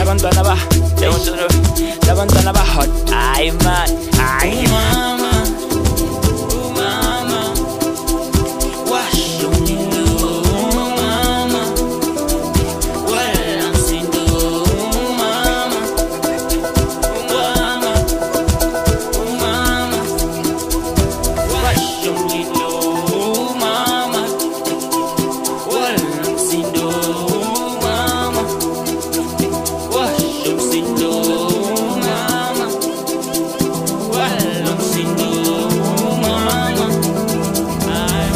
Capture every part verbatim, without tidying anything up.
labantwana ba labantwana ba hot. Ay man, ay mama, oh mama, wash your window, mama, walang sindo, mama, oh mama, oh mama, wash your window, mama, walang sindo, mama, wash your sindo, mama, walang sindo, mama, ay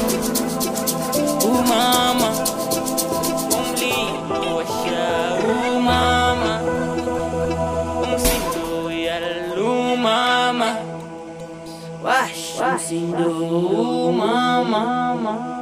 oh mama, only wash ya, oh mama, um sindo yalo, mama, wash yung sindo, mama, mama.